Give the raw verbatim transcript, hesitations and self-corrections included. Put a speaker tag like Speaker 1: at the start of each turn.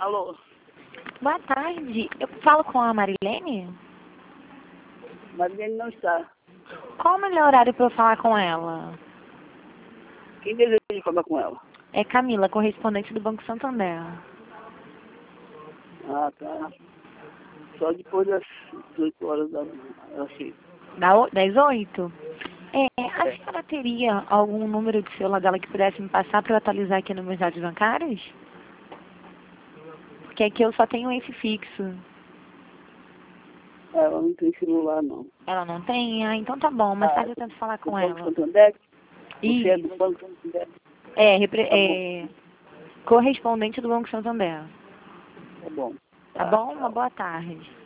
Speaker 1: Alô?
Speaker 2: Boa tarde. Eu falo com a Marilene?
Speaker 1: Marilene não está.
Speaker 2: Qual o melhor horário para eu falar com ela?
Speaker 1: Quem deseja falar com ela?
Speaker 2: É Camila, correspondente do Banco Santander.
Speaker 1: Ah, tá. Só depois das dezoito horas da noite.
Speaker 2: Da o- das oito? É, a senhora teria algum número de celular dela que pudesse me passar para eu atualizar aqui nos meus dados bancários? Porque aqui eu só tenho esse fixo.
Speaker 1: Ela não tem celular, não.
Speaker 2: Ela não tem? Ah, então tá bom. Mais
Speaker 1: Ah,
Speaker 2: tarde eu tento falar
Speaker 1: do
Speaker 2: com
Speaker 1: Banco
Speaker 2: ela.
Speaker 1: Santander? Você é
Speaker 2: Isso.
Speaker 1: do Banco Santander?
Speaker 2: É, repre-
Speaker 1: Tá bom,
Speaker 2: é, correspondente do Banco Santander.
Speaker 1: tá bom.
Speaker 2: Tá
Speaker 1: Tá,
Speaker 2: bom? Uma
Speaker 1: tchau.
Speaker 2: boa tarde.